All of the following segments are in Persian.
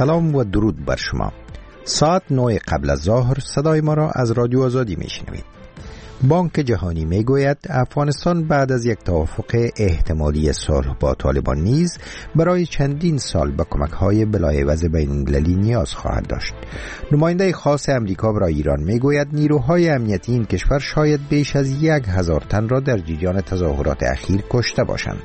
سلام و درود بر شما. ساعت 9 قبل از ظهر صدای ما را از رادیو آزادی میشنوید. بانک جهانی میگوید افغانستان بعد از یک توافق احتمالی صلح با طالبان نیز برای چندین سال به کمک‌های بلاعوض بین‌المللی نیاز خواهد داشت. نماینده خاص امریکا برای ایران میگوید نیروهای امنیتی این کشور شاید بیش از 1000 تن را در جریان تظاهرات اخیر کشته باشند.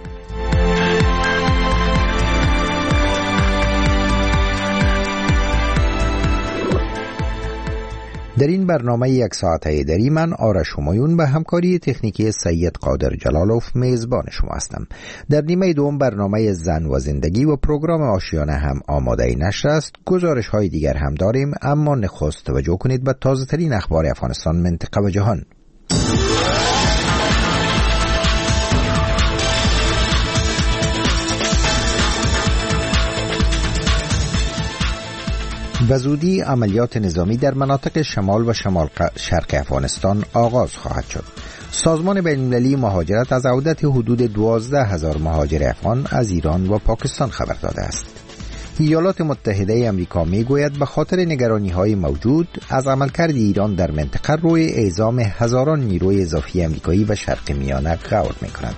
در این برنامه یک ساعته دری من آرش همایون به همکاری تکنیکی سید قادر جلالوف میزبان شما هستم. در نیمه دوم برنامه زن و زندگی و پروگرام آشیانه هم آماده نشر است. گزارش های دیگر هم داریم، اما نخست توجه کنید به تازه ترین اخبار افغانستان، منطقه و جهان. به زودی عملیات نظامی در مناطق شمال و شمال شرق افغانستان آغاز خواهد شد. سازمان بین‌المللی مهاجرت از عودت حدود 12,000 مهاجر افغان از ایران و پاکستان خبر داده است. ایالات متحده آمریکا میگوید به خاطر نگرانی‌های موجود از عملکرد ایران در منطقه روی اعزام هزاران نیروی اضافی آمریکایی و شرق میانه غور می‌کند.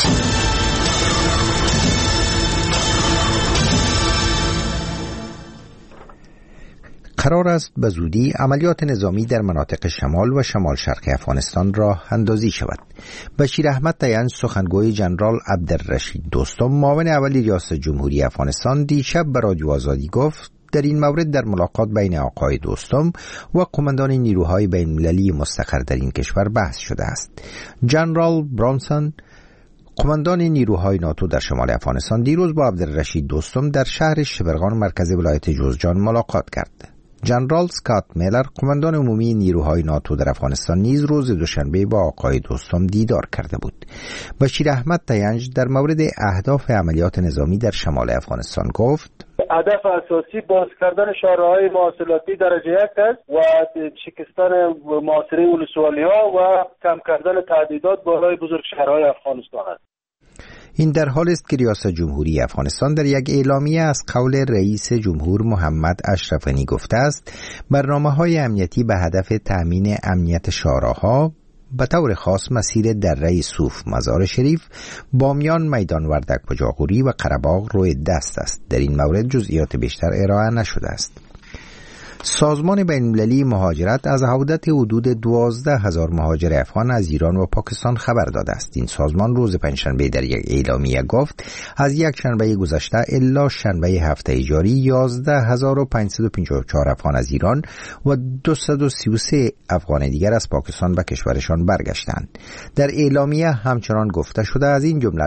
قرار است به زودی عملیات نظامی در مناطق شمال و شمال شرق افغانستان راه اندازی شود. بشیر احمد تیان، سخنگوی جنرال عبدالرشید دوستم، معاون اول ریاست جمهوری افغانستان، دیشب به رادیو آزادی گفت در این مورد در ملاقات بین آقای دوستم و قماندان نیروهای بین‌المللی مستقر در این کشور بحث شده است. جنرال برانسون، قماندان نیروهای ناتو در شمال افغانستان، دیروز با عبدالرشید دوستم در شهر شبرغان مرکز ولایت جوزجان ملاقات کرد. جنرال سکات میلر، قماندان عمومی نیروهای ناتو در افغانستان، نیز روز دوشنبه با آقای دوستم دیدار کرده بود. بشیر احمد تیانج در مورد اهداف عملیات نظامی در شمال افغانستان گفت: هدف اساسی باز کردن شهرهای مواصلاتی درجه 1 است و شکستن محاصره ولسوالی‌ها و کم کردن تهدیدات بالای بزرگ شهرهای افغانستان است. این در حال است که ریاست جمهوری افغانستان در یک اعلامیه از قول رئیس جمهور محمد اشرف غنی گفته است برنامه‌های امنیتی به هدف تأمین امنیت شهرها، به طور خاص مسیر دره صوف مزار شریف، بامیان، میدان وردک پجاقوری و قره‌باغ روی دست است. در این مورد جزئیات بیشتر ارائه نشده است. سازمان بین‌المللی مهاجرت از عودت حدود 12,000 مهاجر افغان از ایران و پاکستان خبر داده است. این سازمان روز پنجشنبه در یک اعلامیه گفت از یک شنبه گذشته الا شنبه هفته جاری 11,554 افغان از ایران و 233 افغان دیگر از پاکستان به کشورشان برگشتند. در اعلامیه همچنان گفته شده از این جمله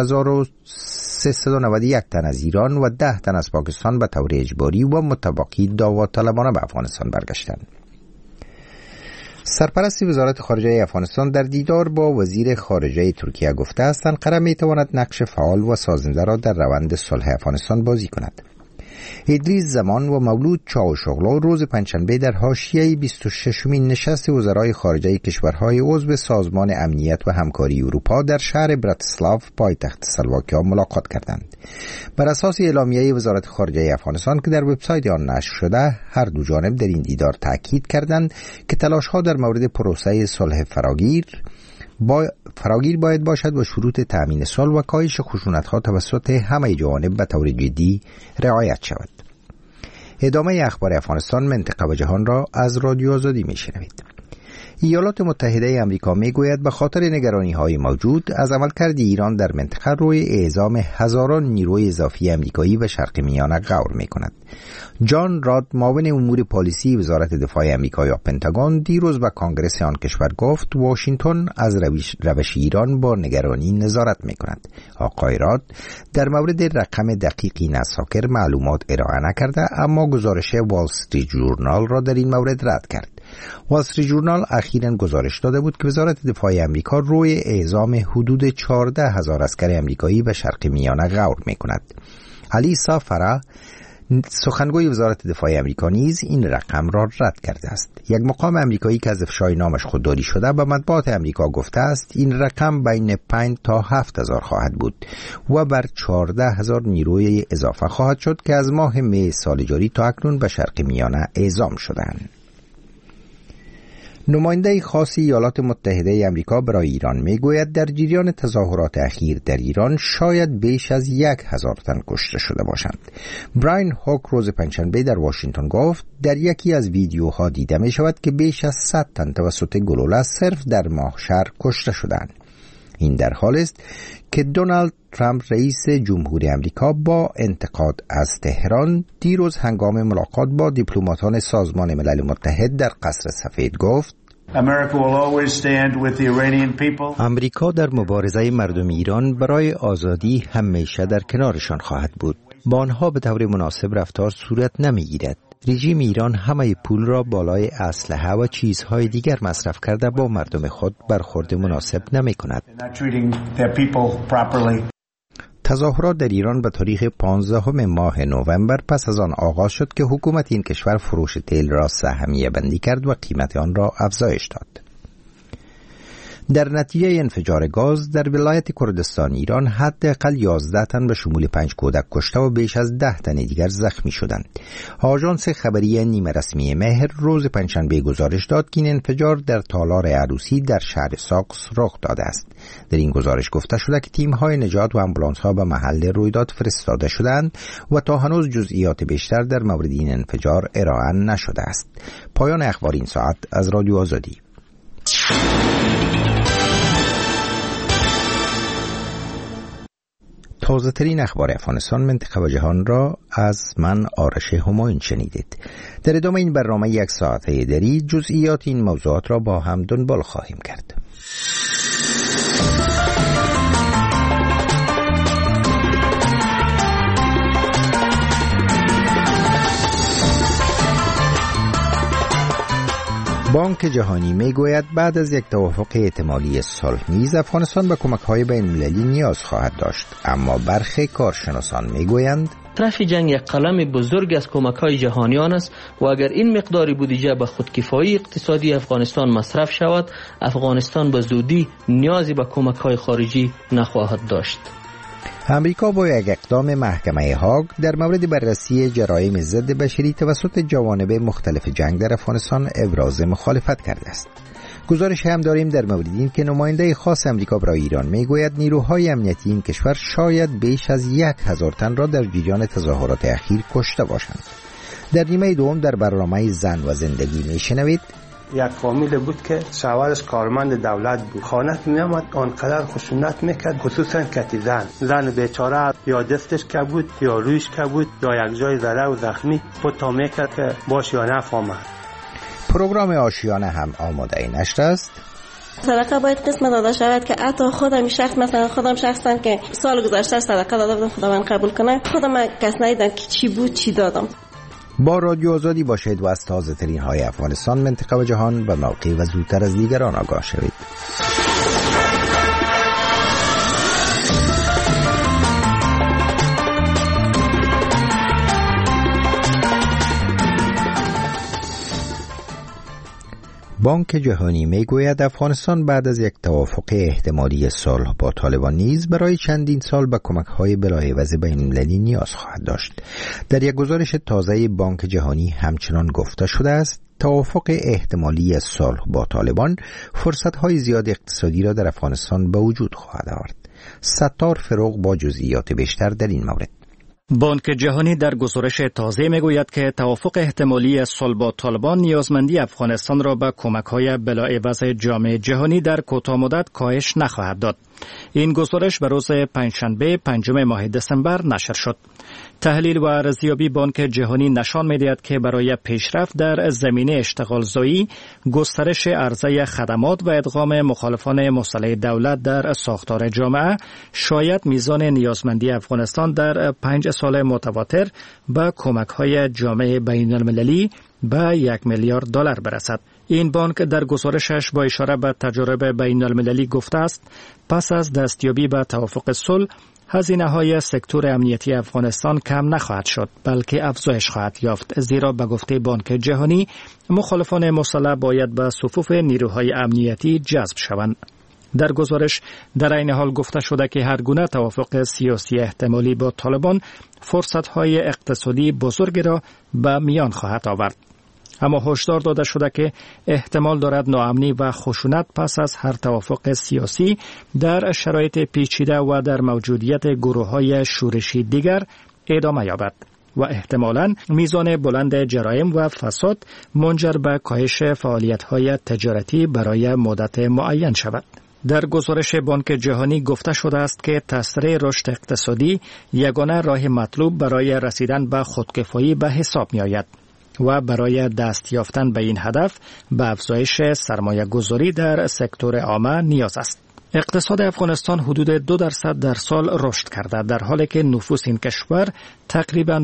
6,391 تن از ایران و 10 تن از پاکستان به طور اجباری و متوقی داوطلبانه به افغانستان برگشتند. سرپرست وزارت خارجه افغانستان در دیدار با وزیر خارجه ترکیه گفته است انقره میتواند نقش فعال و سازنده را در روند صلح افغانستان بازی کند. ادریس زمان و مولود چاوشوغلو روز پنجشنبه در حاشیه 26مین نشست وزرای خارجه کشورهای عضو سازمان امنیت و همکاری اروپا در شهر براتسلاو پایتخت اسلواکیا ملاقات کردند. بر اساس اعلامیه وزارت خارجه افغانستان که در وبسایت آن نشر شده، هر دو جانب در این دیدار تاکید کردند که تلاش‌ها در مورد پروسه صلح فراگیر باید باشد و شروط تأمین صلح و کاهش خشونت‌ها توسط همه جوانب به طور جدی رعایت شود. ادامه اخبار افغانستان، منطقه و جهان را از رادیو آزادی میشنوید. ایالات متحده آمریکا میگوید به خاطر نگرانی‌های موجود از عملکرد ایران در منطقه روی اعزام هزاران نیروی اضافی آمریکایی و شرق میانه غور می‌کند. جان راد، معاون امور پالیسی وزارت دفاع آمریکا یا پنتاگون، دیروز به کانگرس آن کشور گفت واشنگتن از روش ایران با نگرانی نظارت می‌کند. آقای راد در مورد رقم دقیقی نساکر معلومات ارائه نکرده، اما گزارش وال استریت ژورنال را در این مورد رد کرد. وال استریت ژورنال اخیراً گزارش داده بود که وزارت دفاع آمریکا روی اعزام حدود 14,000 عسکر آمریکایی به شرق میانه غور می‌کند. علی سافرا، سخنگوی وزارت دفاع آمریکا نیز این رقم را رد کرده است. یک مقام آمریکایی که از افشای نامش خودداری شده به مطبوعات آمریکا گفته است این رقم بین 5 تا 7,000 خواهد بود و بر 14,000 نیروی اضافه خواهد شد که از ماه می سال جاری تا اکنون به شرق میانه اعزام شدند. نماینده خاص ایالات متحده آمریکا برای ایران میگوید در جریان تظاهرات اخیر در ایران شاید بیش از 1,000 تن کشته شده باشند. براین هوک روز پنجشنبه در واشنگتن گفت در یکی از ویدیوها دیده می شود که بیش از 100 تن توسط گلوله صرف در ماهشهر کشته شدند. این در حالی است که دونالد ترامپ رئیس جمهوری آمریکا با انتقاد از تهران دیروز هنگام ملاقات با دیپلماتان سازمان ملل متحد در قصر سفید گفت امریکا در مبارزه مردم ایران برای آزادی همیشه در کنارشان خواهد بود. با آنها به طور مناسب رفتار صورت نمیگیرد. رژیم ایران همه پول را بالای اسلحه و چیزهای دیگر مصرف کرده با مردم خود برخورد مناسب نمی کند. تظاهرات در ایران به تاریخ 15 ماه نوامبر پس از آن آغاز شد که حکومت این کشور فروش تیل را سهمیه بندی کرد و قیمت آن را افزایش داد. در نتیجه انفجار گاز در ولایت کردستان ایران حداقل 11 تن به شمول 5 کودک کشته و بیش از 10 تن دیگر زخمی شدند. آژانس خبری نیمه رسمی مهر روز پنجشنبه گزارش داد که این انفجار در تالار عروسی در شهر ساکس رخ داده است. در این گزارش گفته شده که تیم‌های نجات و آمبولانس‌ها به محل رویداد فرستاده شدند و تا هنوز جزئیات بیشتر در مورد این انفجار ارائه نشده است. پایان اخبار این ساعت از رادیو آزادی. تازه ترین اخبار افغانستان، منطقه و جهان را از من آرش همایون شنیدید. در ادامه این برنامه یک ساعته دری جزئیات این موضوعات را با هم دنبال خواهیم کرد. بانک جهانی میگوید بعد از یک توافق احتمالی صلح نیز افغانستان به کمک‌های بین‌المللی نیاز خواهد داشت، اما برخی کارشناسان میگویند طرف جنگ یک قلم بزرگ از کمک‌های جهانیان است و اگر این مقدار بودجه به خودکفایی اقتصادی افغانستان مصرف شود، افغانستان به زودی نیازی به کمک‌های خارجی نخواهد داشت. امریکا با یک اقدام محکمه هاگ در مورد بررسی جرایم ضد بشری توسط جوانب مختلف جنگ در افغانستان ابراز مخالفت کرده است. گزارش هم داریم در مورد این که نماینده خاص امریکا برای ایران میگوید نیروهای امنیتی این کشور شاید بیش از 1,000 تن را در جریان تظاهرات اخیر کشته باشند. در نیمه دوم در برنامه زن و زندگی میشنوید یک فامیل بود که شوهرش کارمند دولت بود. خانه می آمد آنقدر خشونت میکرد، خصوصا کتی زن بیچاره یا دستش که بود یا رویش که بود یا یک جای زده و زخمی خود تا میکرد که باش یا نفهمد. پروگرام آشیانه هم آماده نشر است. صدقه باید قسمت داده شود که حتی خودم شخص، مثلا خودم شخصا که سال گذشته صدقه داده بودم خدا من قبول کنه، خودم کس ندیدم که چی بود چی دادم. با رادیو آزادی باشید و از تازه ترین های افغانستان، منطقه و جهان به موقع و زودتر از دیگران آگاه شوید. بانک جهانی میگوید افغانستان بعد از یک توافق احتمالی صلح با طالبان نیز برای چندین سال به کمک‌های بلاعوض بین‌المللی نیاز خواهد داشت. در یک گزارش تازه بانک جهانی همچنان گفته شده است توافق احتمالی صلح با طالبان فرصت‌های زیاد اقتصادی را در افغانستان به وجود خواهد آورد. ستار فروغ با جزئیات بیشتر در این مورد. بانک جهانی در گزارش تازه میگوید که توافق احتمالی صلح با طالبان نیازمندی افغانستان را به کمک‌های بلاعوض جامعه جهانی در کوتاه مدت کاهش نخواهد داد. این گزارش به روز پنجشنبه 5 ماه دسامبر نشر شد. تحلیل و ارزیابی بانک جهانی نشان می‌دهد که برای پیشرفت در زمینه اشتغالزایی، گسترش عرضه خدمات و ادغام مخالفان مسلح دولت در ساختار جامعه، شاید میزان نیازمندی افغانستان در 5 سال متواتر به کمک‌های جامعه بین‌المللی به 1 میلیارد دلار برسد. این بانک در گزارشش با اشاره به تجارب بین‌المللی گفته است پس از دستیابی به توافق صلح هزینه‌های سکتور امنیتی افغانستان کم نخواهد شد بلکه افزایش خواهد یافت، زیرا به گفته بانک جهانی مخالفان مسلح باید به صفوف نیروهای امنیتی جذب شوند. در گزارش در این حال گفته شده که هر گونه توافق سیاسی احتمالی با طالبان فرصت‌های اقتصادی بزرگی را به میان خواهد آورد. اما هشدار داده شده که احتمال دارد ناامنی و خشونت پس از هر توافق سیاسی در شرایط پیچیده و در موجودیت گروه‌های شورشی دیگر ادامه یابد و احتمالاً میزان بلند جرایم و فساد منجر به کاهش فعالیت‌های تجارتی برای مدت معین شود. در گزارش بانک جهانی گفته شده است که تسریع رشد اقتصادی یگانه راه مطلوب برای رسیدن به خودکفایی به حساب می آید و برای دست یافتن به این هدف به افزایش سرمایه گذاری در سکتور عامه نیاز است. اقتصاد افغانستان حدود 2% در سال رشد کرده، در حالی که نفوس این کشور تقریباً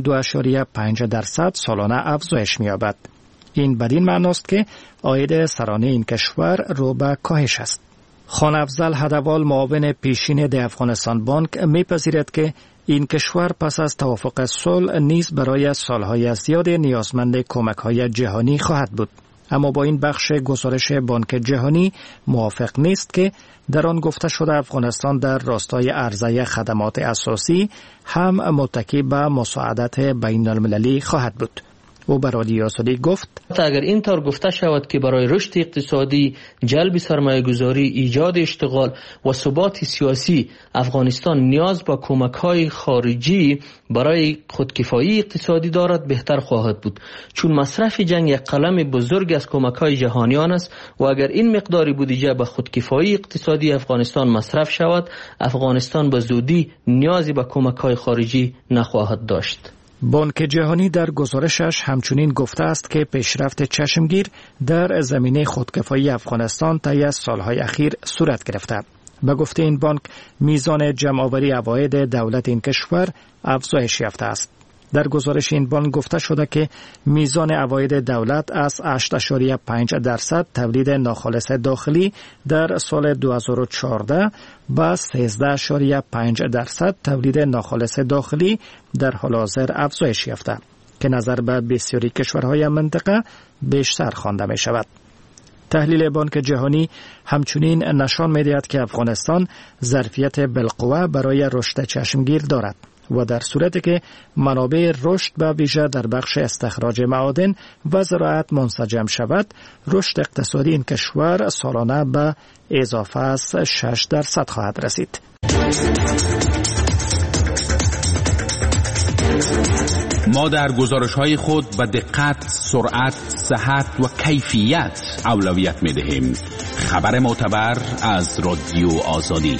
2.5% سالانه افزایش می‌یابد. این بدین معنی است که عاید سرانه این کشور رو به کاهش است. خان افضل هدوال معاون پیشین د افغانستان بانک می‌پذیرد که این کشور پس از توافق صلح نیز برای سالهای زیاد نیازمند کمک‌های جهانی خواهد بود. اما با این بخش گزارش بانک جهانی موافق نیست که در آن گفته شده افغانستان در راستای عرضه خدمات اساسی هم متکی به مساعدت بین المللی خواهد بود. او به رادیو آزادی گفت اگر این طور گفته شود که برای رشد اقتصادی، جلب سرمایه گذاری، ایجاد اشتغال و ثبات سیاسی افغانستان نیاز به کمک‌های خارجی برای خودکفایی اقتصادی دارد، بهتر خواهد بود، چون مصرف جنگ یک قلم بزرگ از کمک‌های جهانیان است و اگر این مقداری بودجه به خودکفایی اقتصادی افغانستان مصرف شود، افغانستان به زودی نیازی به کمک‌های خارجی نخواهد داشت. بانک جهانی در گزارشش همچنین گفته است که پیشرفت چشمگیر در زمینه خودکفایی افغانستان طی سالهای اخیر صورت گرفته. به گفته این بانک میزان جمع‌آوری عواید دولت این کشور افزایش یافته است. در گزارش این بانک گفته شده که میزان عواید دولت از 8.5% تولید ناخالص داخلی در سال 2014 به 13.5% تولید ناخالص داخلی در حال حاضر افزایش یافته که نظر به بسیاری کشورهای منطقه بیشتر خوانده می شود. تحلیل بانک جهانی همچنین نشان می دهد که افغانستان ظرفیت بالقوه برای رشد چشمگیر دارد و در صورتی که منابع رشد به ویژه در بخش استخراج معادن و زراعت منسجم شود، رشد اقتصادی این کشور سالانه به اضافه از 6% خواهد رسید. ما در گزارش‌های خود به دقت، سرعت، صحت و کیفیت اولویت می‌دهیم. خبر معتبر از رادیو آزادی.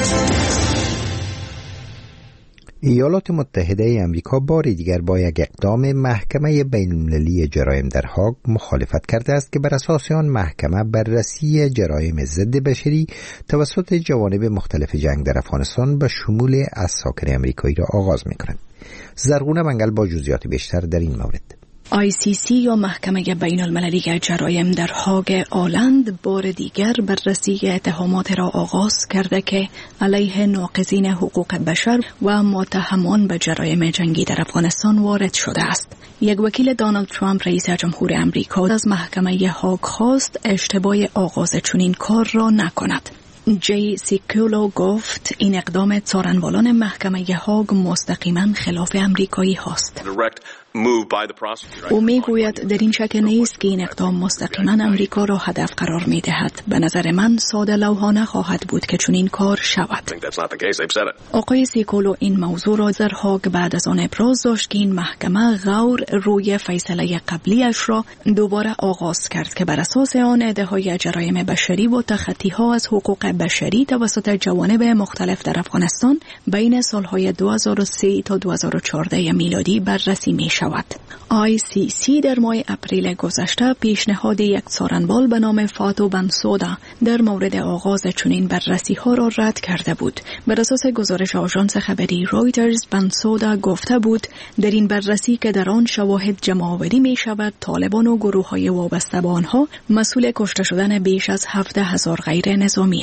ایالات متحده امریکا بار دیگر با یک اقدام محکمه بین‌المللی جرایم در هاگ مخالفت کرده است که بر اساس آن محکمه بررسی جرایم ضد بشری توسط جوانب مختلف جنگ در افغانستان به شمول اساکر امریکایی را آغاز می‌کند. زرغونه منگل با جزئیات بیشتر در این مورد. ICC یا محکمه بین المللی جرایم در هاگ آلند بار دیگر بررسی اتهامات را آغاز کرده که علیه ناقضین حقوق بشر و متهمان به جرایم جنگی در افغانستان وارد شده است. یک وکیل دونالد ترامپ رئیس جمهور امریکا از محکمه هاگ خواست اشتباه آغاز چنین کار را نکند. جی سیکولو گفت این اقدام څارنوالان محکمه هاگ مستقیما خلاف امریکایی هاست. او میگوید در این شک نیست که این اقدام مستقیما امریکا را هدف قرار میدهد. به نظر من ساده لوحانه خواهد بود که چنین کار شود. آقای سیکولو این موضوع را در هاگ بعد از آن ابراز داشت که این محکمه غور روی فیصله قبلیش را دوباره آغاز کرد که بر اساس آن ادعاهای جرایم بشری و تخطی‌ها از حقوق بشری توسط جوانب مختلف در افغانستان بین سالهای 2003 تا 2014 میلادی بررسی می شود. ICC در ماه اپریل گذشته پیشنهاد یک څارنوال به نام فاتو بنسودا در مورد آغاز چنین بررسی ها را رد کرده بود. بر اساس گزارش آژانس خبری رویترز، بنسودا گفته بود در این بررسی که در آن شواهد جمع‌آوری می شود، طالبان و گروه های وابسته به آنها مسئول کشته شدن بیش از 17,000 غیر نظامی اند.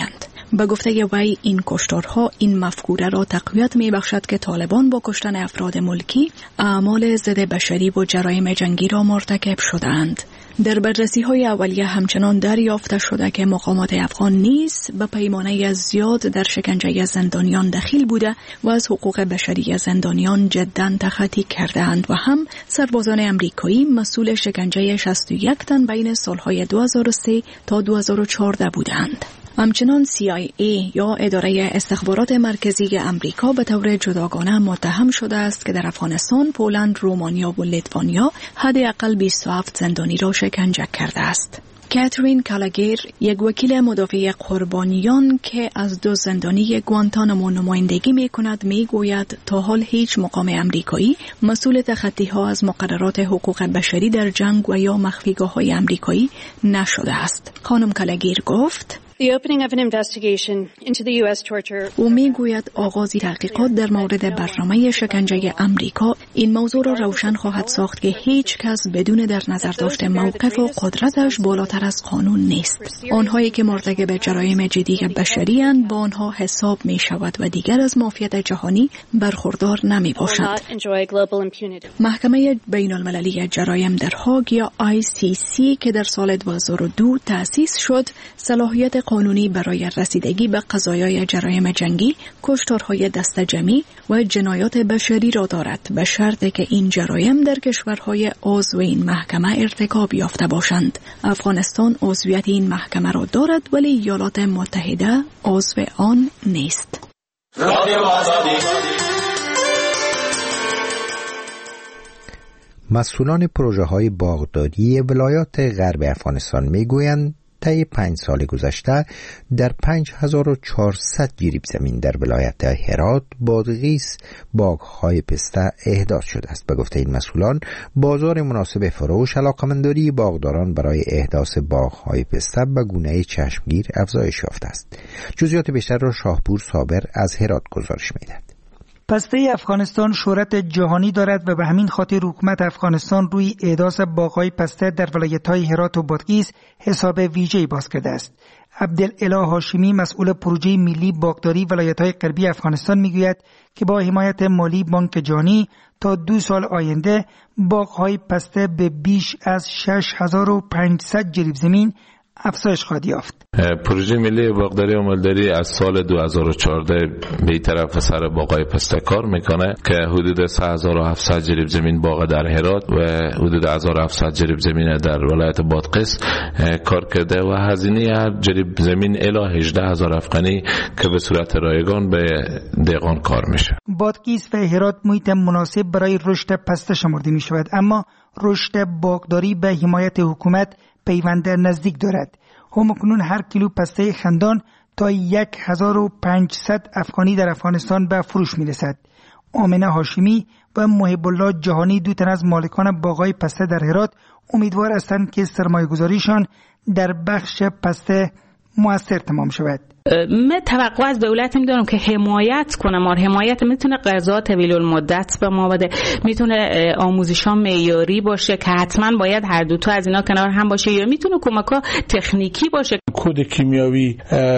به گفته وی این کشتارها این مفکوره را تقویت می بخشد که طالبان با کشتن افراد ملکی اعمال ضد بشری و جرایم جنگی را مرتکب شدند. در بررسی‌های اولیه همچنان دریافته شده که مقامات افغان نیز به پیمانه زیاد در شکنجه زندانیان دخیل بوده و از حقوق بشری زندانیان جداً تخطی کردند و هم سربازان امریکایی مسئول شکنجه 61 تن بین سالهای 2003 تا 2014 بودند. همچنان CIA یا اداره استخبارات مرکزی امریکا به طور جداگانه متهم شده است که در افغانستان، پولند، رومانیا و لیتوانیا حداقل 27 زندانی را شکنجه کرده است. کاترین کالاگیر، یک وکیل مدافع قربانیان که از 2 زندانی گوانتانامو نمایندگی می کند، می گوید تا حال هیچ مقام امریکایی مسئول تخطی ها از مقررات حقوق بشری در جنگ و یا مخفیگاه های امریکایی نشده است. خانم کالاگیر گفت او می گوید آغازی تحقیقات در مورد برنامه شکنجه امریکا این موضوع را روشن خواهد ساخت که هیچ کس بدون در نظر داشت موقف و قدرتش بالاتر از قانون نیست. آنهایی که مرتکب جرایم جدی بشری اند با آنها حساب می شود و دیگر از معافیت جهانی برخوردار نمی باشند. محکمه بین المللی جرایم در هاگ یا ICC که در سال 2002 تأسیس شد، صلاحیت قانونی برای رسیدگی به قضایای جرایم جنگی، کشتارهای دست جمعی و جنایات بشری را دارد، به شرطی که این جرایم در کشورهای عضو این محکمه ارتکاب یافته باشند. افغانستان عضویت این محکمه را دارد ولی ایالات متحده عضو آن نیست. مسئولان پروژه‌های باغداری ولایات غرب افغانستان میگویند طی 5 سال گذشته در 5400 جریب زمین در ولایت هرات، بادغیس، باغ‌های پسته احداث شده است. به گفته این مسئولان، بازار مناسب فروش، علاقه‌مندی باغداران برای احداث باغ‌های پسته به گونه چشمگیر افزایش یافته است. جزئیات بیشتر را شاهپور صابر از هرات گزارش می‌دهد. پسته افغانستان شهرت جهانی دارد و به همین خاطر حکومت افغانستان روی احداث باغ‌های پسته در ولایت‌های هرات و بادغیس حساب ویژه‌ای باز کرده است. عبدالاله هاشمی، مسئول پروژه ملی باغداری ولایت‌های غربی افغانستان میگوید که با حمایت مالی بانک جهانی تا 2 سال آینده باغ‌های پسته به بیش از 6500 جریب زمین افزایش خواهد یافت. پروژه ملی باغداری و مالداری از سال 2014 به طرف سر باغ‌های پسته کار میکنه که حدود 3700 جریب زمین باغ در هرات و حدود 1700 جریب زمین در ولایت بادغیس کار کرده و هزینه هر جریب زمین الی 18000 افغانی که به صورت رایگان به دهقان کار میشه. بادغیس و هرات محیط مناسب برای رشد پسته شمرده می شود، اما رشد باغداری به حمایت حکومت پیوند نزدیک دارد. همکنون هر کیلو پسته خندان تا 1500 افغانی در افغانستان به فروش می رسد. آمنه هاشمی و محب الله جهانی، 2 تن از مالکان باغ‌های پسته در هرات، امیدوار هستند که سرمایه‌گذاریشان در بخش پسته موثر تمام شود. من توقع از دولت می‌دارم که حمایت کنه. ما حمایت میتونه قرضا طویل المدت به ما بده، میتونه آموزش‌ها معیاری باشه که حتما باید هر دو تا از اینا کنار هم باشه، یا میتونه کمک‌ها تکنیکی باشه. کود کیمیاوی،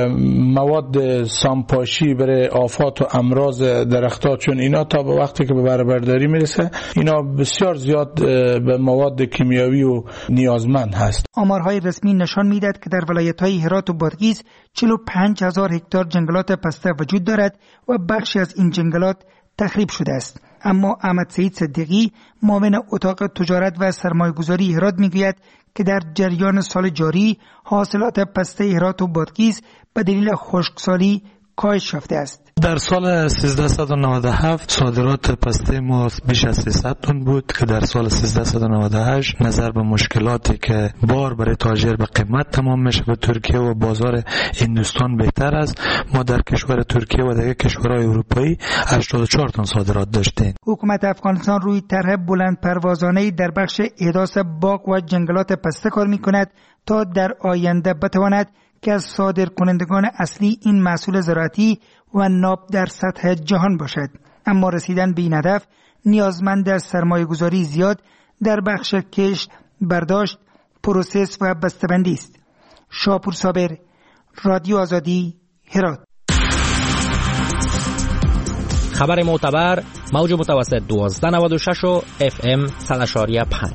مواد سانپاشی برای آفات و امراض درخت‌ها، چون اینا تا به وقتی که به برداری میرسه اینا بسیار زیاد به مواد کیمیاوی و نیازمند هست. آمارهای رسمی نشان می‌دهد که در ولایت‌های هرات و بادغیس 45000 هکتار جنگلات پسته وجود دارد و بخشی از این جنگلات تخریب شده است. اما احمد سعید صدیقی، معاون اتاق تجارت و سرمایه‌گذاری هرات میگوید که در جریان سال جاری حاصلات پسته هرات و بادغیس به دلیل خشکسالی کاهش یافته است. در سال 1397 صادرات پسته ما بیش از 300 تن بود که در سال 1398 نظر به مشکلاتی که بار برای تاجر به قیمت تمام میشه به ترکیه و بازار هندوستان بهتر است، ما در کشور ترکیه و دیگر کشورهای اروپایی 84 تن صادرات داشتیم. حکومت افغانستان روی طرح بلند پروازانه در بخش احداث باغ و جنگلات پسته کار میکند تا در آینده بتواند که از صادر کنندگان اصلی این محصول زراعتی و ناب در سطح جهان باشد. اما رسیدن به این هدف نیازمند در سرمایه‌گذاری زیاد در بخش کشت، برداشت، پروسس و بسته‌بندی است. شاپور صابر، رادیو آزادی، هرات. خبر معتبر موج متوسط 1296 و FM 100.5.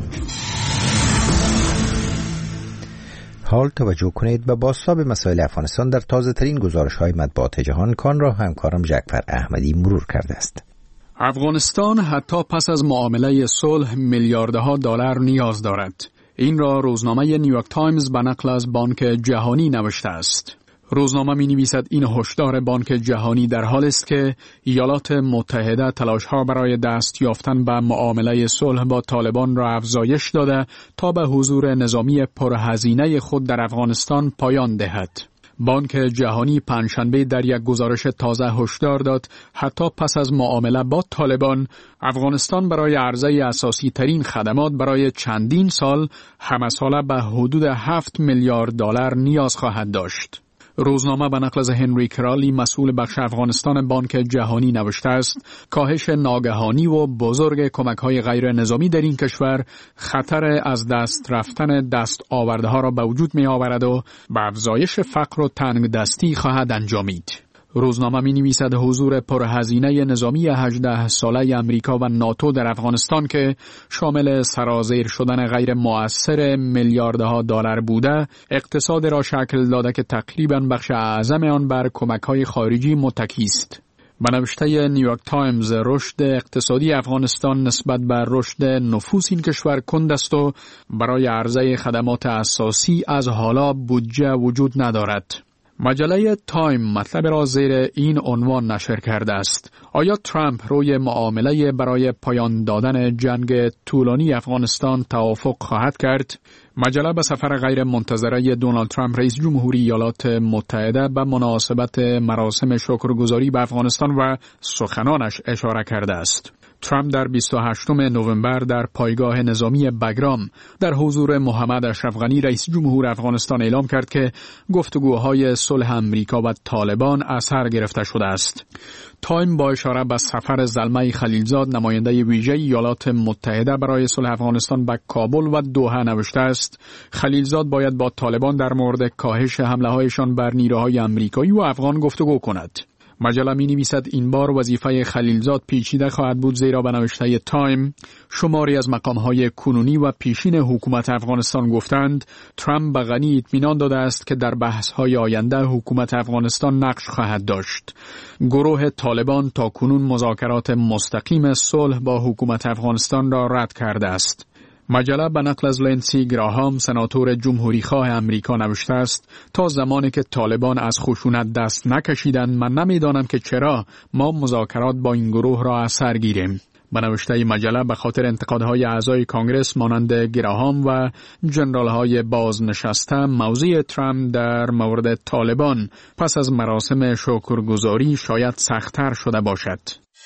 حال توجه کنید به بازتاب مسائل افغانستان در تازه ترین گزارش های مطبوعات جهان کان را همکارم جعفر احمدی مرور کرده است. افغانستان حتی پس از معامله صلح میلیاردها دلار نیاز دارد. این را روزنامه نیویورک تایمز به نقل از بانک جهانی نوشته است. روزنامه می نویسد این هشدار بانک جهانی در حال است که ایالات متحده تلاش‌ها برای دست یافتن به معامله صلح با طالبان را افزایش داده تا به حضور نظامی پرهزینه خود در افغانستان پایان دهد. بانک جهانی پنجشنبه در یک گزارش تازه هشدار داد حتی پس از معامله با طالبان افغانستان برای عرضه اساسی ترین خدمات برای چندین سال همساله به حدود 7 میلیارد دلار نیاز خواهد داشت. روزنامه به نقل از هنری کرالی مسئول بخش افغانستان بانک جهانی نوشته است کاهش ناگهانی و بزرگ کمک‌های غیر نظامی در این کشور خطر از دست رفتن دست آورده ها را به وجود می آورد و به افزایش فقر و تنگ دستی خواهد انجامید. روزنامه می نویسد حضور پرهزینه نظامی 18 ساله امریکا و ناتو در افغانستان که شامل سرازیر شدن غیر مؤثر میلیاردها دلار بوده اقتصاد را شکل داده که تقریباً بخش اعظم آن بر کمک‌های خارجی متکی است. به نوشته نیویورک تایمز رشد اقتصادی افغانستان نسبت بر رشد نفوس این کشور کند است و برای عرضه خدمات اساسی از حالا بودجه وجود ندارد. مجله تایم مطلب را زیر این عنوان نشر کرده است: آیا ترامپ روی معامله برای پایان دادن جنگ طولانی افغانستان توافق خواهد کرد؟ مجله به سفر غیر منتظره دونالد ترامپ رئیس جمهوری ایالات متحده به مناسبت مراسم شکرگزاری به افغانستان و سخنانش اشاره کرده است. ترامپ در 28 نوامبر در پایگاه نظامی بگرام در حضور محمد اشرف غنی رئیس جمهور افغانستان اعلام کرد که گفتگوهای صلح امریکا و طالبان اثر گرفته شده است. تایم با اشاره به سفر زلمه خلیلزاد نماینده ویژه ایالات متحده برای صلح افغانستان به کابل و دوحه نوشته است خلیلزاد باید با طالبان در مورد کاهش حمله‌هایشان بر نیروهای امریکایی و افغان گفتگو کند. مجله می نویسد این بار وظیفه خلیلزاد پیچیده خواهد بود زیرا به نوشته تایم شماری از مقام‌های کنونی و پیشین حکومت افغانستان گفتند ترامپ به غنی اطمینان داده است که در بحث‌های آینده حکومت افغانستان نقش خواهد داشت. گروه طالبان تاکنون مذاکرات مستقیم صلح با حکومت افغانستان را رد کرده است. مجله به نقل از لینسی گراهام سناتور جمهوری خواه امریکا نوشته است تا زمانی که طالبان از خشونت دست نکشیدند من نمیدانم که چرا ما مذاکرات با این گروه را از سر گیریم. به نوشته مجله به خاطر انتقادهای اعضای کانگرس مانند گراهام و جنرال‌های بازنشسته موضع ترامپ در مورد طالبان پس از مراسم شکرگزاری شاید سخت‌تر شده باشد.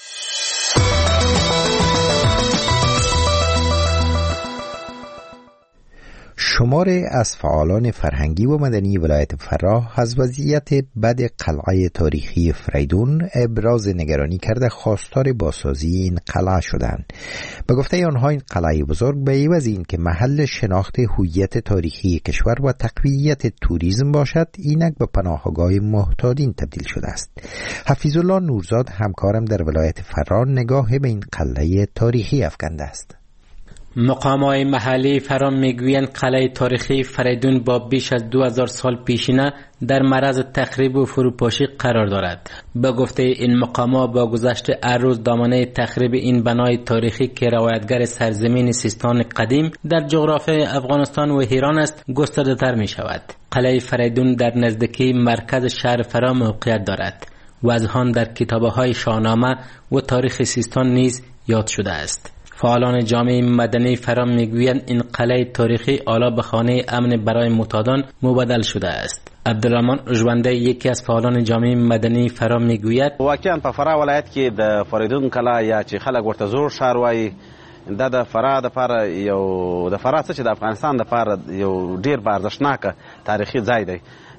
شماری از فعالان فرهنگی و مدنی ولایت فراه از وضعیت بد قلعه تاریخی فریدون ابراز نگرانی کرده خواستار بازسازی این قلعه شدند. به گفته آنها این قلعه بزرگ به عوض این که محل شناخت هویت تاریخی کشور و تقویت توریسم باشد اینک به پناهگاه محتاجین تبدیل شده است. حفیظ الله نورزاد همکارم در ولایت فراه نگاه به این قلعه تاریخی افکنده است. مقام‌های محلی فرام میگویند قلعه تاریخی فریدون با بیش از 2000 سال پیشینه در معرض تخریب و فروپاشی قرار دارد. به گفته این مقام‌ها با گذشت روز دامنه تخریب این بنای تاریخی که روایتگر سرزمین سیستان قدیم در جغرافیای افغانستان و ایران است گسترده‌تر می شود. قلعه فریدون در نزدیکی مرکز شهر فرا موقعیت دارد و از آن در کتاب‌های شاهنامه و تاریخ سیستان نیز یاد شده است. فعالان جامعه مدنی فرام میگویند این قلعه تاریخی حالا به خانه امن برای معتادان مبدل شده است. عبدالرحمن اژونده یکی از فعالان جامعه مدنی فرام میگوید واقعا په فراه ولایت کې د فریدون قلعه یا چې خلک ورته زوړ ښار وایي دا د فراه دپاره یو د فراه څه چې د افغانستان دپاره یو ډیر ارزښتناک تاریخي ځای دی.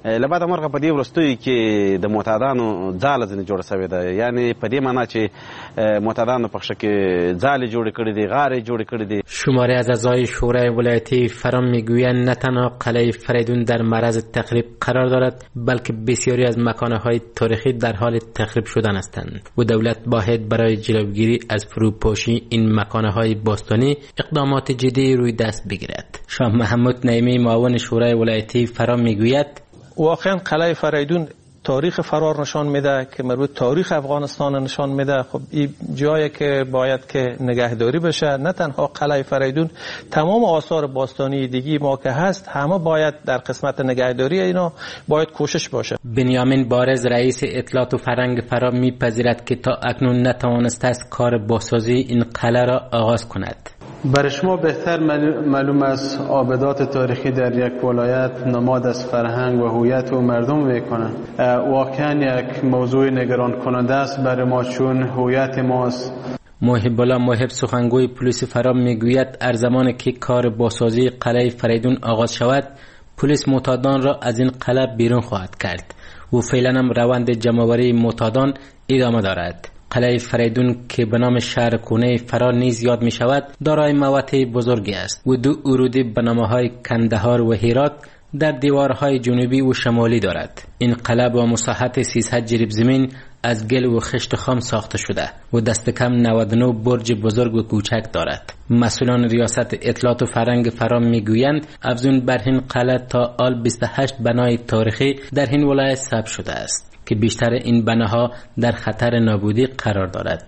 لبعد مرغه په دې وروستیو کې د معتادانو ځاله ځینې جوړه سوې ده، یعنی په دې معنا چې معتادانو په پخشه کې ځالې جوړې کړې دي، غارې جوړې کړې دي. شماری از اعضای شورای ولایتی فرام میگویند نه تنها قلعه فریدون در معرض تخریب قرار دارد بلکه بسیاری از مکانهای تاریخی در حال تخریب شدن هستند و دولت باید برای جلوگیری از فروپاشی این مکانهای باستانی اقدامات جدی روی دست بگیرد. شاه محمود نعیمی معاون شورای ولایتی فرام میگوید واقعا قلعه فریدون تاریخ فرار نشان میده که مربوط تاریخ افغانستان نشان میده. خب این جایی که باید که نگهداری بشه، نه تنها قلعه فریدون، تمام آثار باستانی دیگی ما که هست همه باید در قسمت نگهداری اینا باید کوشش باشه. بنیامین بارز رئیس اطلاعات و فرهنگ فرام میپذیرد که تا اکنون نتوانسته است کار بازسازی این قلعه را آغاز کند. برای شما بهتر معلوم است آبدات تاریخی در یک ولایت نماد از فرهنگ و هویت و مردم میکنند. واقعا یک موضوع نگران کننده است برای ما، چون هویت ماست. محب الله محب سخنگوی پلیس فرام میگوید هر زمان که کار بازسازی قلعه فریدون آغاز شود پلیس معتادان را از این قلعه بیرون خواهد کرد و فعلا هم روند جمع‌آوری معتادان ادامه دارد. قلعه فریدون که به نام شهر کونه فرار نیز یاد می شود دارای موقع بزرگی است و 2 ورودی به نام‌های کندهار و هرات در دیوارهای جنوبی و شمالی دارد. این قلعه با مساحت 300 جریب زمین از گل و خشت خام ساخته شده و دست کم 99 برج بزرگ و کوچک دارد. مسئولان ریاست اطلاعات و فرهنگ فرام میگویند افزون بر این قلعه تا آل 28 بنای تاریخی در این ولایت ثبت شده است که بیشتر این بناها در خطر نابودی قرار دارد.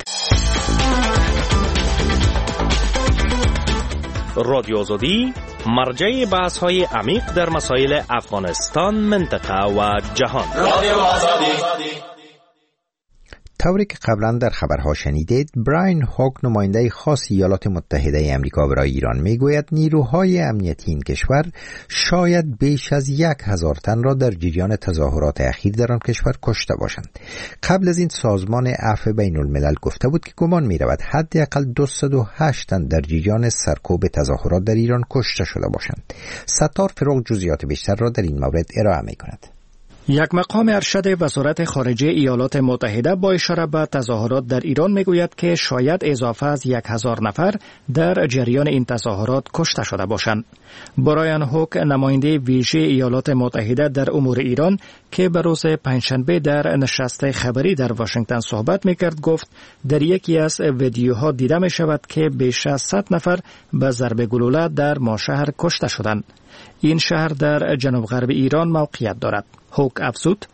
رادیو آزادی مرجع بحث های عمیق در مسائل افغانستان، منطقه و جهان. رادیو آزادی. طوری که قبلا در خبرها شنیدید، براین هوک نماینده خاص ایالات متحده امریکا برای ایران میگوید نیروهای امنیتی این کشور شاید بیش از 1000 تن را در جریان تظاهرات اخیر در آن کشور کشته باشند. قبل از این سازمان عفو بین الملل گفته بود که گمان میرود حداقل 208 تن در جریان سرکوب تظاهرات در ایران کشته شده باشند. ستار فروغ جزئیات بیشتر را در این مورد ارائه میکند. یک مقام ارشد وزارت خارجه ایالات متحده با اشاره به تظاهرات در ایران میگوید که شاید اضافه از 1000 نفر در جریان این تظاهرات کشته شده باشند. برایان هوک نماینده ویژه ایالات متحده در امور ایران که به روز پنجشنبه در نشست خبری در واشنگتن صحبت میکرد گفت در یکی از ویدیوها دیده می شود که بیش از 100 نفر به ضرب گلوله در ماشهر کشته شدند. این شهر در جنوب غرب ایران موقعیت دارد. هوک افزود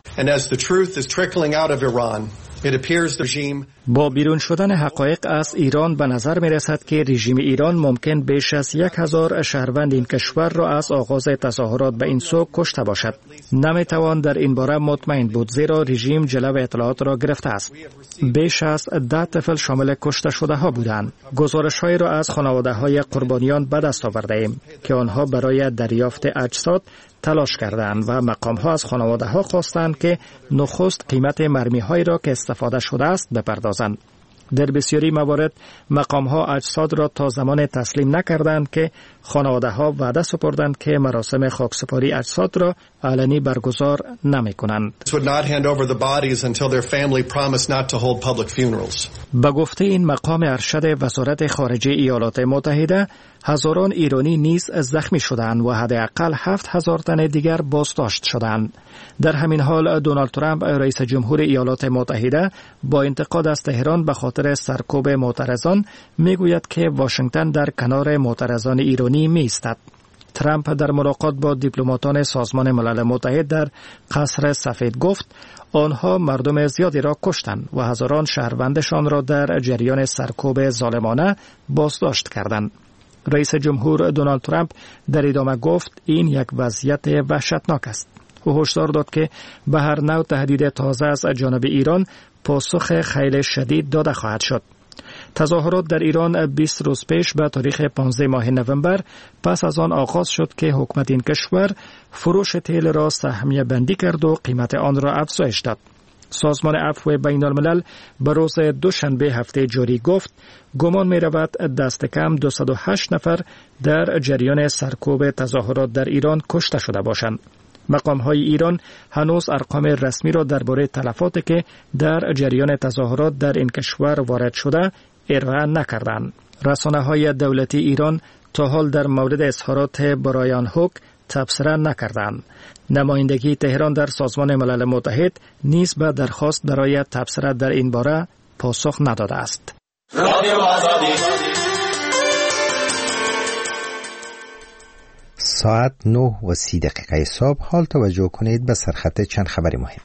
با بیرون شدن حقایق از ایران به نظر می رسد که رژیم ایران ممکن بیش از 1000 شهروند این کشور را از آغاز تظاهرات به این سو کشته باشد. نمی توان در این باره مطمئن بود زیرا رژیم جلو اطلاعات را گرفته است. بیش از 10 طفل شامل کشته شده ها بودند. گزارش های را از خانواده های قربانیان به دست آورده ایم که آنها برای دریافت اجساد تلاش کردند و مقام ها از خانواده ها خواستند که نخست قیمت مرمی های را که استفاده شده است بپردازند. در بسیاری موارد مقام ها اجساد را تا زمان تسلیم نکردند که خانواده ها وعده سپردند که مراسم خاکسپاری اجساد را علنی برگزار نمی کنند. به گفته این مقام ارشد وزارت خارجه ایالات متحده، هزاران ایرانی نیز زخمی شدند و حداقل 7000 تن دیگر بازداشت شدند. در همین حال دونالد ترامپ رئیس جمهور ایالات متحده با انتقاد از تهران به خاطر سرکوب معترضان میگوید که واشنگتن در کنار معترضان ایرانی می‌ایستد. ترامپ در ملاقات با دیپلماتان سازمان ملل متحد در قصر سفید گفت آنها مردم زیادی را کشتند و هزاران شهروندشان را در جریان سرکوب ظالمانه بازداشت کردند. رئیس جمهور دونالد ترامپ در ادامه گفت این یک وضعیت وحشتناک است. او هشدار داد که به هر نوع تهدید تازه از جانب ایران پاسخ خیلی شدید داده خواهد شد. تظاهرات در ایران 20 روز پیش به تاریخ 15 ماه نوامبر پس از آن آغاز شد که حکومت این کشور فروش تیل را سهمیه بندی کرد و قیمت آن را افزایش داد. سازمان عفو بین الملل به روز دوشنبه هفته جاری گفت گمان می رود دست کم 208 نفر در جریان سرکوب تظاهرات در ایران کشته شده باشند. مقام‌های ایران هنوز ارقام رسمی را درباره تلفاتی که در جریان تظاهرات در این کشور وارد شده ارائه نکردند. رسانه‌های دولتی ایران تا حال در مورد اظهارات برایان هوک تبصره نکردند. نمایندگی تهران در سازمان ملل متحد نیز به درخواست برای تبصره در این باره پاسخ نداده است. ساعت 9:30 صبح. حال توجه کنید به سرخط چند خبر مهم.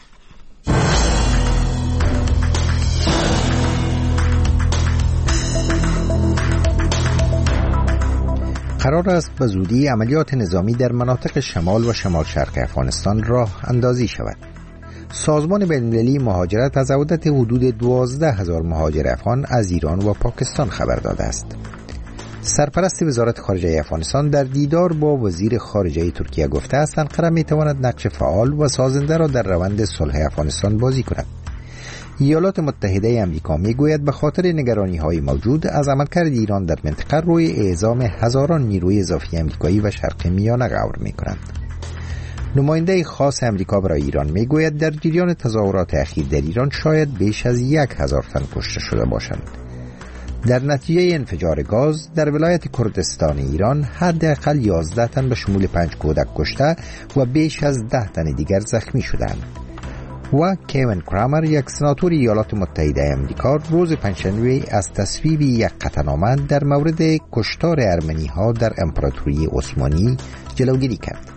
قرار است به زودی عملیات نظامی در مناطق شمال و شمال شرق افغانستان راه اندازی شود. سازمان بین‌المللی مهاجرت از عودت حدود 12,000 مهاجر افغان از ایران و پاکستان خبر داده است. سرپرست وزارت خارجه افغانستان در دیدار با وزیر خارجه ترکیه گفته است انقره می‌تواند نقش فعال و سازنده را در روند صلح افغانستان بازی کند. ایالات متحده آمریکا میگوید به خاطر نگرانی‌های موجود از عملکرد ایران در منطقه روی اعزام هزاران نیروی اضافی آمریکایی و شرق میانه غور می‌کنند. نماینده خاص آمریکا برای ایران میگوید در جریان تظاهرات اخیر در ایران شاید بیش از 1,000 تن کشته شده باشند. در نتیجه انفجار گاز در ولایت کردستان ایران حداقل 11 تن به شمول 5 کودک کشته و بیش از 10 تن دیگر زخمی شدند. و کیون کرامر، یک سناتور ایالات متحده آمریکا، روز پنجشنبه از تصویب یک قطعنامه در مورد کشتار ارمنی‌ها در امپراتوری عثمانی جلوگیری کرد.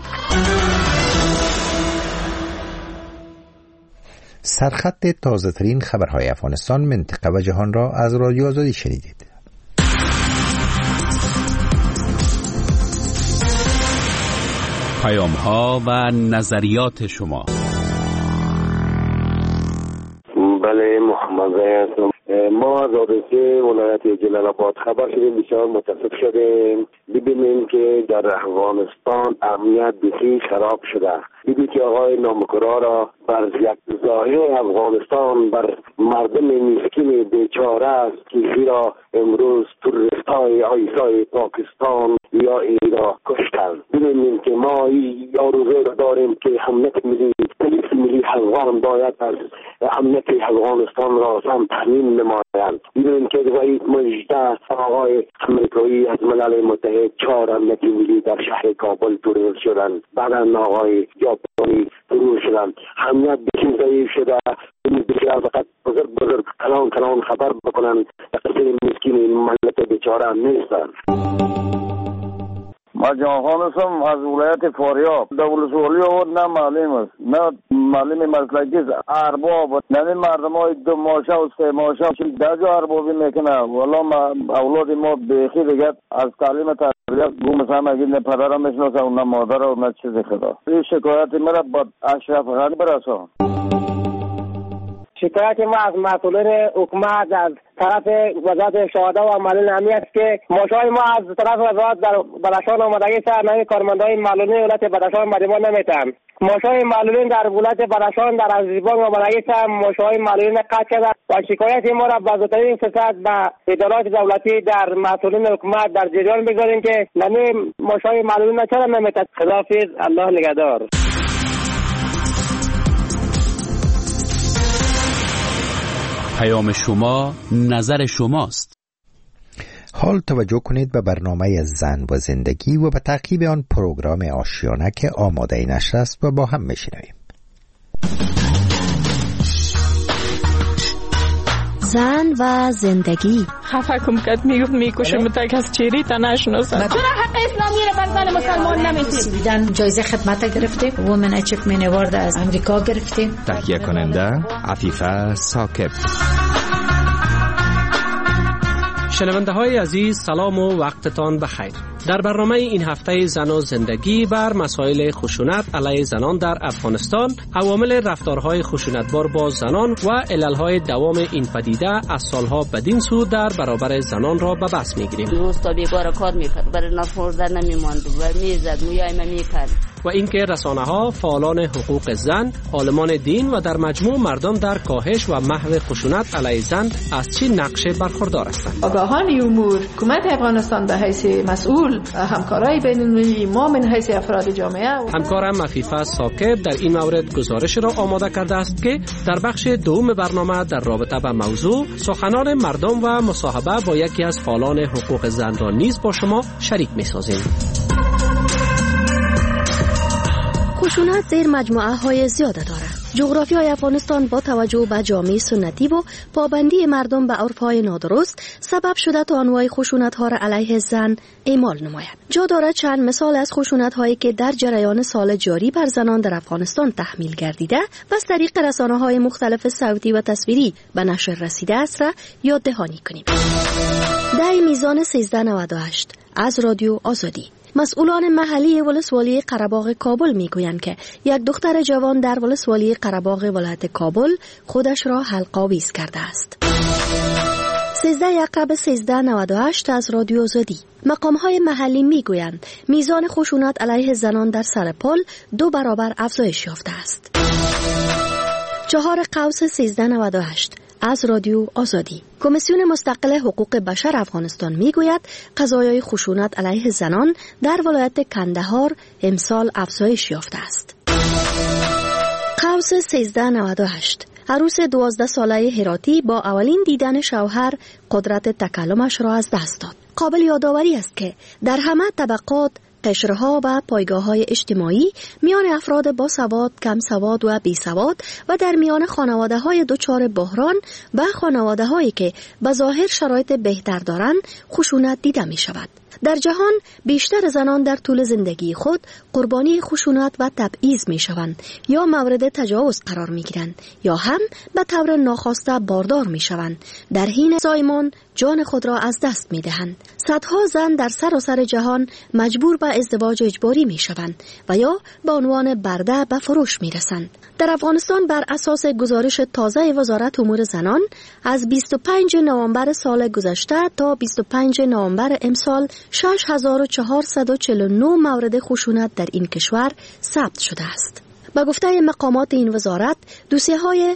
سرخط تازه ترین خبرهای افغانستان، منطقه و جهان را از رادیو آزادی شنیدید. پیام‌ها و نظریات شما. بله، محمد هستم. ما از حادثه ولایت جلال آباد خبر شدیم، بسیار متاسف شدیم. ببینیم که در افغانستان امنیت بسیار خراب شده. دیدی که آقای نامکرا را بر یک ظاهر افغانستان بر مردم مسکین بیچاره است که زیرا امروز تروریست‌های آیسای پاکستان یا ایران کشتن. ببینیم که ما این آرزو را داریم که امنیت ملی افغان باید از امنیت افغانستان را هم تامین نمایند. ببینیم که وحید مجده آقای امریکایی از ملل متحد 4 امنیت ملی در شهر کابل ترور شدند. بعدا آقای ژاپنی ترور شدند. امنیت بسیار ضعیف شده. بسیار فقط بزرگ کلان خبر بکنند. قصر مسکین ملت بیچاره نیستند. ما جهان هستم از ولایت فاریاب. دولسوالی آورد نه معلم است، نه معلم مسلکی است، ارباب نه مردم های 2 ماشه و 3 ماشه 10 جا اربابی میکنه. والا اولاد ما بیخی دیگه از تعلیم تربیت گم هم اگه نه پدرم میشناسه و نه مادر و نه چیزی خدا. این شکایت مرا با اشرف غنی برسان. شکایت ما از مسئولین حکومت از طرف وزارت شهدا و عمل امنیت است که ماشای ما از طرف وزارت در بدخشان آمدگی سر نمی کارمندای معلولین ولایت بدخشان مدیمان نمیتن. ماشای معلولین در ولایت بدخشان در عزیزبان آمدگی سر ماشای معلولین قطع شده و شکایت ما را به زودترین فرصت به ادارات دولتی در مسئولین حکومت در جریان بگذاریم که نمی ماشای معلولین چرا نمیتن. خداحافظ، الله نگهدار. پیام شما، نظر شماست. حال توجه کنید به برنامه زن و زندگی و به تعقیب آن پروگرام آشیانه که آماده نشر است و با هم میشنویم. زن و زندگی. خفه کم کد میکشه متک از چیری تا نشناسم. چرا حق اسلامی رو بر زن مسلمان نمیدید؟ سویدن جایزه خدمت گرفته، وومن اچیومنت اوارد از امریکا گرفتیم. تهیه کننده عفیفه ثاقب. شنونده های عزیز، سلام و وقتتان بخیر. در برنامه این هفته زن و زندگی بر مسائل خشونت علیه زنان در افغانستان، عوامل رفتارهای خشونتبار با زنان و عللهای دوام این پدیده از سالها بدین سو در برابر زنان را به بحث میگیریم. روز تا بیگار کار میکرد، برای نخوردن نمیماند و میزد مویای میکرد. و اینکه رسانه ها، فعالان حقوق زن، عالمان دین و در مجموع مردم در کاهش و محو خشونت علیه زن از چه نقشه برخوردار هستند. آگاهان امور حکومت افغانستان به حیث مسئول کل همکارای بین‌المللی ما من حیث افراد جامعه. همکارم عفیفه ساکب در این مورد گزارش را آماده کرده است که در بخش دوم برنامه در رابطه با موضوع سخنان مردم و مصاحبه با یکی از فعالان حقوق زن را نیز با شما شریک می‌سازیم. خشونت زیر مجموعه های زیاده دارد. جغرافیای افغانستان با توجه به جامعه سنتی و پابندی مردم به عرفهای نادرست سبب شده تا انواع خشونت‌ها را علیه زن اعمال نماید. جا دارد چند مثال از خشونت‌هایی که در جریان سال جاری بر زنان در افغانستان تحمیل گردیده و از طریق رسانه‌های مختلف صوتی و تصویری به نشر رسیده است را یاد دهانی کنیم. در میزان 1398 از رادیو آزادی مسئولان محلی ولسوالی قره‌باغ کابل میگویند که یک دختر جوان در ولسوالی قره‌باغ ولایت کابل خودش را حلق‌آویز کرده است. 13 اکتبر 1398 از رادیو آزادی مقام‌های محلی میگویند میزان خشونت علیه زنان در سرپل 2 برابر افزایش یافته است. 4 قوس 1398 از رادیو آزادی کمیسیون مستقل حقوق بشر افغانستان میگوید قضایای خشونت علیه زنان در ولایت کندهار امسال افزایش یافته است. قوس 1398 عروس 12 ساله هراتی با اولین دیدن شوهر قدرت تکلمش را از دست داد. قابل یادآوری است که در همه طبقات قشرها و پایگاه‌های اجتماعی میان افراد با سواد، کم سواد و بی سواد و در میان خانواده‌های دچار بحران و خانواده‌هایی که به ظاهر شرایط بهتر دارند خشونت دیده می شود. در جهان بیشتر زنان در طول زندگی خود قربانی خشونت و تبعیض می شوند یا مورد تجاوز قرار می گیرند یا هم به طور ناخواسته باردار می شوند. در حین زایمان جان خود را از دست می دهند. صدها زن در سراسر جهان مجبور به ازدواج اجباری می شوند و یا به عنوان برده به فروش می رسند. در افغانستان بر اساس گزارش تازه وزارت امور زنان از 25 نوامبر سال گذشته تا 25 نوامبر امسال 6449 مورد خشونت در این کشور ثبت شده است. با گفته مقامات این وزارت دوسیه‌های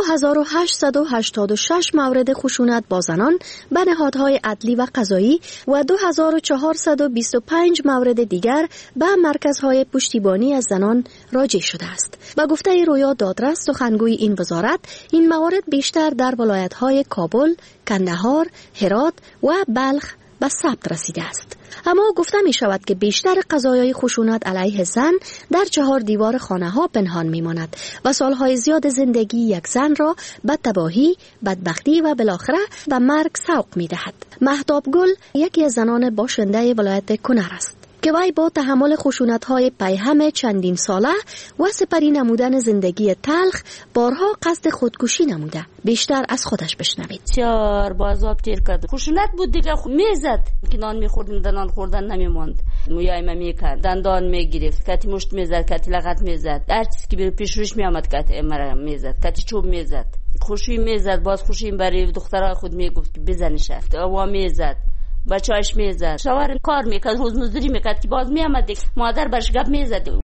2886 مورد خشونت با زنان به نهادهای عدلی و قضایی و 2425 مورد دیگر به مرکزهای پشتیبانی از زنان راجع شده است. با گفته رویا دادرس سخنگوی این وزارت این موارد بیشتر در ولایت‌های کابل، کندهار، هرات و بلخ به ثبت رسیده است. اما گفته می شود که بیشتر قضایای خشونت علیه زن در 4 دیوار خانه ها پنهان می ماند و سالهای زیاد زندگی یک زن را به تباهی، بدبختی و بالاخره به مرگ سوق می دهد. مهتاب گل یکی از زنان باشنده ولایت کنر است که وی با تحمل خشونت‌های پیهم چندین ساله و سپری نمودن زندگی تلخ بارها قصد خودکشی نموده. بیشتر از خودش بشنوید. بسیار بازاب تیر کرد. خشونت بود دیگه. میزد که نان میخوردیم دندان خوردن نمیموند. مویایم میکرد، دندان میگرفت، کتی مشت میزد، کتی لغت میزد، هر چیزی که پیش روش میامد کتی مرا میزد، کتی چوب میزد، خوشی میزد. باز خوشی برای دخترای خود میگفت که بزنش. آوا میزد، بچه‌اش میزد، شوهر کار میکرد، روزمزدوری میکرد که باز میامد مادر برش گپ میزد.